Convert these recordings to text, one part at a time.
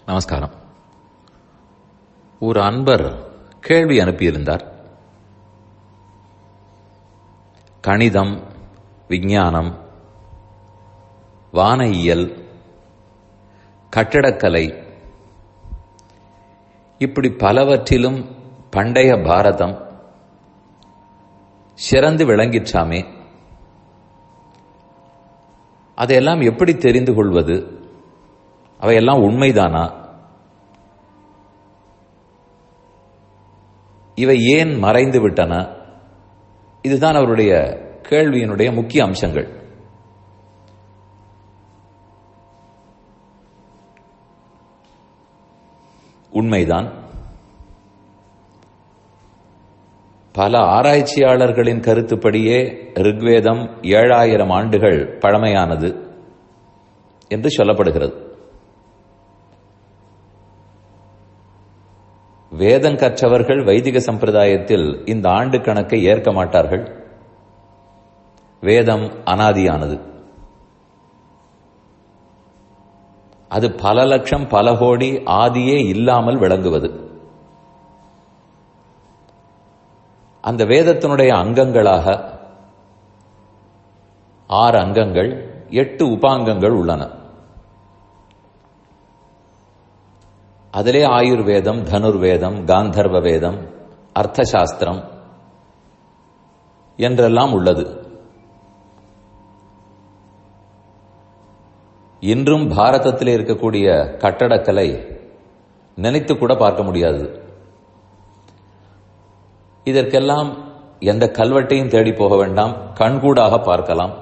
நமஸ்காரம். ஒரு அன்பர் கேள்வி அனுப்பியிருந்தார். கணிதம், விஞ்ஞானம், வானியல், கட்டடக்கலை இப்படி பலவற்றிலும் பண்டைய பாரதம் சிறந்து விளங்கிற்றாமே, அதையெல்லாம் எப்படி தெரிந்து கொள்வது? அவையெல்லாம் உண்மைதானா? இவை ஏன் மறைந்து விட்டன? இதுதான் அவருடைய கேள்வியினுடைய முக்கிய அம்சங்கள். உண்மைதான். பல ஆராய்ச்சியாளர்களின் கருத்துப்படியே ரிக்வேதம் 7000 ஆண்டுகள் பழமையானது என்று சொல்லப்படுகிறது. வேதம் கற்றவர்கள் வைதிக சம்பிரதாயத்தில் இந்த ஆண்டு கணக்கை ஏற்க மாட்டார்கள். வேதம் அனாதியானது. அது பல லட்சம் பல கோடி ஆதியே இல்லாமல் விளங்குவது. அந்த வேதத்தினுடைய அங்கங்களாக 6 அங்கங்கள், 8 உபாங்கங்கள் உள்ளன. அதிலே ஆயுர்வேதம், தனுர்வேதம், காந்தர்வ வேதம், அர்த்தசாஸ்திரம் என்றெல்லாம் உள்ளது. இன்றும் பாரதத்திலே இருக்கக்கூடிய கட்டடக்கலை நினைத்து கூட பார்க்க முடியாது. இதற்கெல்லாம் எந்த கல்வெட்டையும் தேடி போக வேண்டாம், கண்கூடாக பார்க்கலாம்.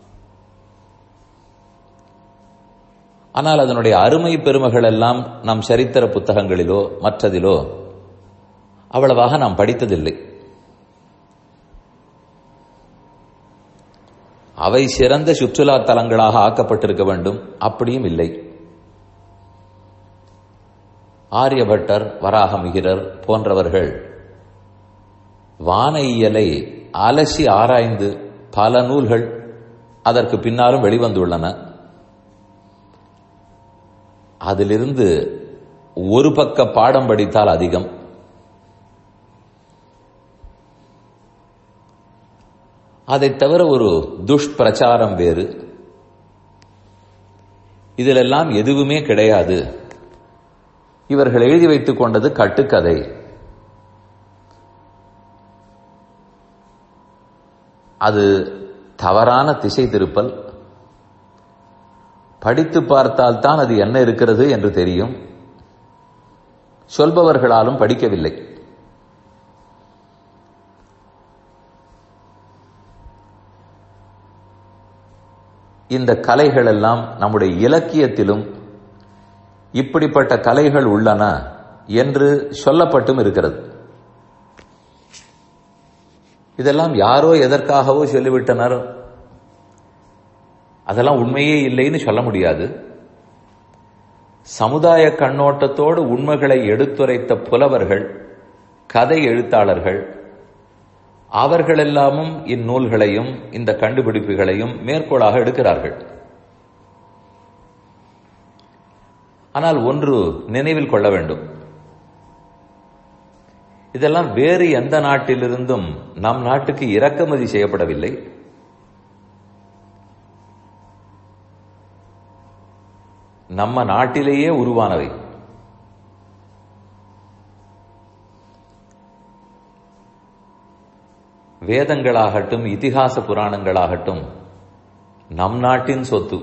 ஆனால் அதனுடைய அருமை பெருமைகள் எல்லாம் நம் சரித்திர புத்தகங்களிலோ மற்றதிலோ அவ்வளவாக நாம் படித்ததில்லை. அவை சிறந்த சுற்றுலா தலங்களாக ஆக்கப்பட்டிருக்க வேண்டும், அப்படியும் இல்லை. ஆரியபட்டர், வராகமிகிரர் போன்றவர்கள் வானியலை அலசி ஆராய்ந்து பல நூல்கள் அதற்கு பின்னாலும் வெளிவந்துள்ளன. அதிலிருந்து ஒரு பக்க பாடம் படித்தால் அதிகம். அதை தவிர ஒரு துஷ்பிரச்சாரம் வேறு. இதிலெல்லாம் எதுவுமே கிடையாது. இவர்கள் எழுதி வைத்துக் கொண்டது கட்டுக்கதை. அது தவறான திசை திருப்பல். படித்து பார்த்தால்தான் அது என்ன இருக்கிறது என்று தெரியும். சொல்பவர்களாலும் படிக்கவில்லை. இந்த கலைகள் எல்லாம் நம்முடைய இலக்கியத்திலும் இப்படிப்பட்ட கலைகள் உள்ளன என்று சொல்லப்பட்டும் இருக்கிறது. இதெல்லாம் யாரோ எதற்காகவோ சொல்லிவிட்டனர், அதெல்லாம் உண்மையே இல்லைன்னு சொல்ல முடியாது. சமுதாய கண்ணோட்டத்தோடு உண்மைகளை எடுத்துரைத்த புலவர்கள், கதை எழுத்தாளர்கள், அவர்களெல்லாமும் இந்நூல்களையும் இந்த கண்டுபிடிப்புகளையும் மேற்கோளாக எடுக்கிறார்கள். ஆனால் ஒன்று நினைவில் கொள்ள வேண்டும். இதெல்லாம் வேறு எந்த நாட்டிலிருந்தும் நம் நாட்டுக்கு இறக்குமதி செய்யப்படவில்லை. நம்ம நாட்டிலேயே உருவானவை. வேதங்களாகட்டும், இதிகாச புராணங்களாகட்டும் நம் நாட்டின் சொத்து.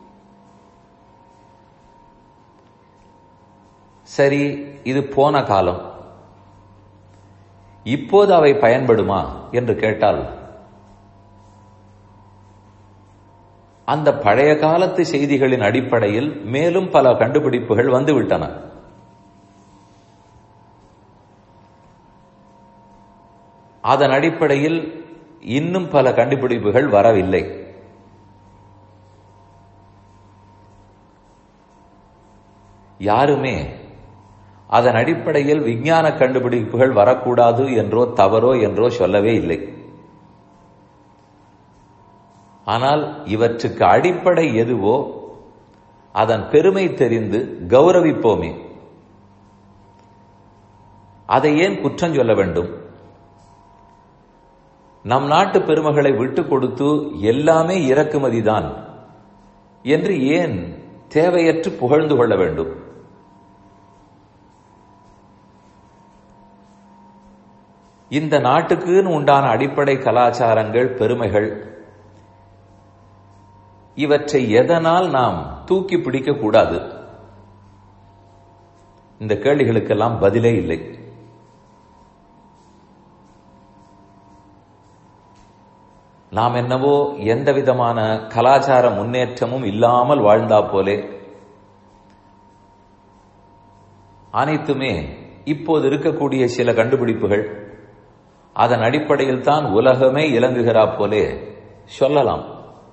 சரி, இது போன காலம். இப்போது அவை பயன்படுமா என்று கேட்டால், அந்த பழைய காலத்து செய்திகளின் அடிப்படையில் மேலும் பல கண்டுபிடிப்புகள் வந்துவிட்டன. அதன் அடிப்படையில் இன்னும் பல கண்டுபிடிப்புகள் வரவில்லை. யாருமே அதன் அடிப்படையில் விஞ்ஞான கண்டுபிடிப்புகள் வரக்கூடாது என்றோ தவறோ என்றோ சொல்லவே இல்லை. ஆனால் இவற்றுக்கு அடிப்படை எதுவோ அதன் பெருமை தெரிந்து கௌரவிப்போமே. அதை ஏன் குற்றம் சொல்ல வேண்டும்? நம் நாட்டு பெருமகளை விட்டு கொடுத்து எல்லாமே இறக்குமதிதான் என்று ஏன் தேவையற்று புகழ்ந்து கொள்ள வேண்டும்? இந்த நாட்டுக்குன்னு உண்டான அடிப்படை கலாச்சாரங்கள், பெருமைகள், இவற்றை எதனால் நாம் தூக்கி பிடிக்க கூடாது? இந்த கேள்விகளுக்கெல்லாம் பதிலே இல்லை. நாம் என்னவோ எந்த விதமான கலாச்சார முன்னேற்றமும் இல்லாமல் வாழ்ந்தா போலே அனைத்துமே இப்போது இருக்கக்கூடிய சில கண்டுபிடிப்புகள், அதன் அடிப்படையில் தான் உலகமே இலங்குகிறா போலே சொல்லலாம்.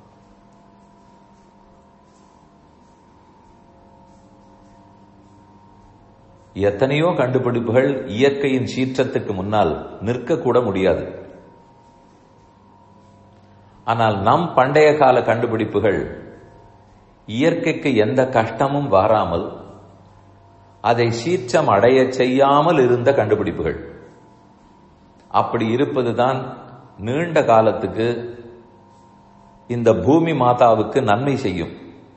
எத்தனையோ கண்டுபிடிப்புகள் இயற்கையின் சீற்றத்துக்கு முன்னால் நிற்கக்கூட முடியாது. ஆனால் நம் பண்டைய கால கண்டுபிடிப்புகள் இயற்கைக்கு எந்த கஷ்டமும் வராமல் அதை சீற்றம் அடைய செய்யாமல் இருந்த கண்டுபிடிப்புகள். அப்படி இருப்பதுதான் நீண்ட காலத்துக்கு இந்த பூமி மாதாவுக்கு நன்மை செய்யும்.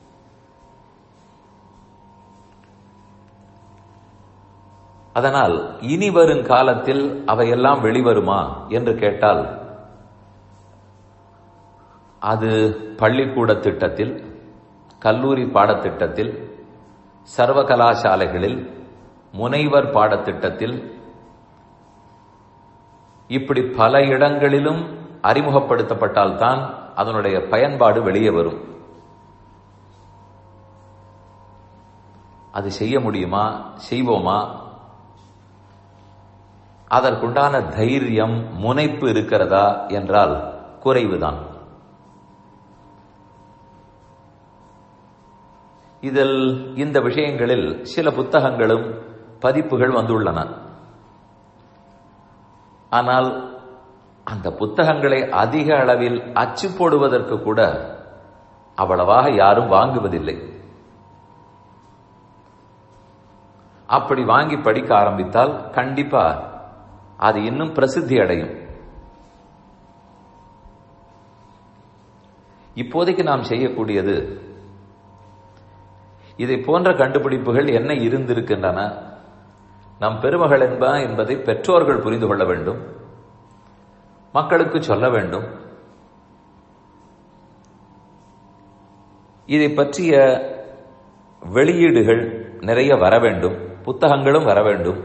அதனால் இனி வரும் காலத்தில் அவையெல்லாம் வெளிவருமா என்று கேட்டால், அது பள்ளிக்கூட திட்டத்தில், கல்லூரி பாடத்திட்டத்தில், சர்வ கலாசாலைகளில், முனைவர் பாடத்திட்டத்தில், இப்படி பல இடங்களிலும் அறிமுகப்படுத்தப்பட்டால்தான் அதனுடைய பயன்பாடு வெளியே வரும். அது செய்ய முடியுமா? செய்வோமா? அதற்குண்டான தைரியம், முனைப்பு இருக்கிறதா என்றால் குறைவுதான். இதில் இந்த விஷயங்களில் சில புத்தகங்களும் பதிப்புகள் வந்துள்ளன. ஆனால் அந்த புத்தகங்களை அதிக அளவில் அச்சு போடுவதற்கு கூட அவ்வளவாக யாரும் வாங்குவதில்லை. அப்படி வாங்கி படிக்க ஆரம்பித்தால் கண்டிப்பா அது இன்னும் பிரசித்தி அடையும். இப்போதைக்கு நாம் செய்யக்கூடியது, இதை போன்ற கண்டுபிடிப்புகள் என்ன இருந்திருக்கின்றன, நம் பெருமகள் என்பதை பெற்றோர்கள் புரிந்து கொள்ள வேண்டும், மக்களுக்கு சொல்ல வேண்டும். இதை பற்றிய வெளியீடுகள் நிறைய வர வேண்டும், புத்தகங்களும் வர வேண்டும்.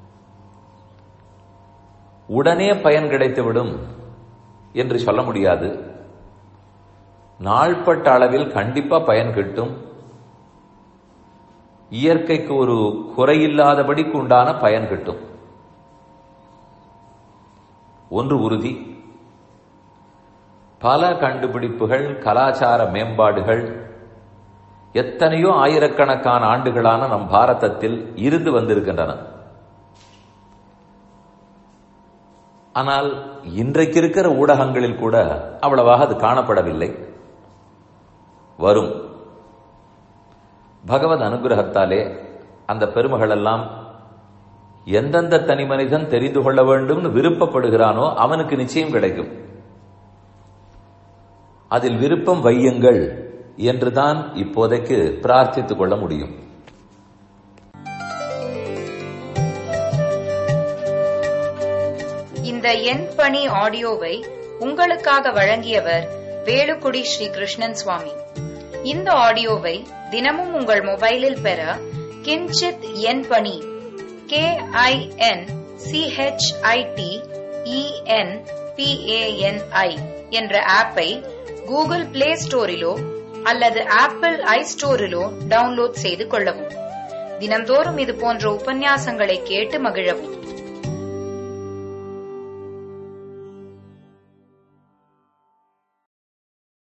உடனே பயன் கிடைத்துவிடும் என்று சொல்ல முடியாது. நாள்பட்ட அளவில் கண்டிப்பா பயன் கிட்டும். இயற்கைக்கு ஒரு குறையில்லாதபடிக்கு உண்டான பயன் கிட்டும். ஒன்று உறுதி, பல கண்டுபிடிப்புகள், கலாச்சார மேம்பாடுகள் எத்தனையோ ஆயிரக்கணக்கான ஆண்டுகளான நம் பாரதத்தில் இருந்து வந்திருக்கின்றன. ஆனால் இன்றைக்கு இருக்கிற ஊடகங்களில் கூட அவ்வளவாக அது காணப்படவில்லை. வரும். பகவத் அனுகிரகத்தாலே அந்த பெருமகள் எல்லாம் எந்தெந்த தனி மனிதன் தெரிந்து கொள்ள வேண்டும் விருப்பப்படுகிறானோ அவனுக்கு நிச்சயம் கிடைக்கும். அதில் விருப்பம் வையுங்கள் என்றுதான் இப்போதைக்கு பிரார்த்தித்துக் கொள்ள முடியும். இந்த என் பணி ஆடியோவை உங்களுக்காக வழங்கியவர் வேலுக்குடி ஸ்ரீ கிருஷ்ணன் சுவாமி. இந்த ஆடியோவை தினமும் உங்கள் மொபைலில் பெற கிஞ்சித் என் பணி KINCHITENPANI என்ற ஆப்பை கூகுள் பிளே ஸ்டோரிலோ அல்லது ஆப்பிள் ஐஸ்டோரிலோ டவுன்லோட் செய்து கொள்ளவும். தினம்தோறும் இது போன்ற உபன்யாசங்களை கேட்டு மகிழவும்.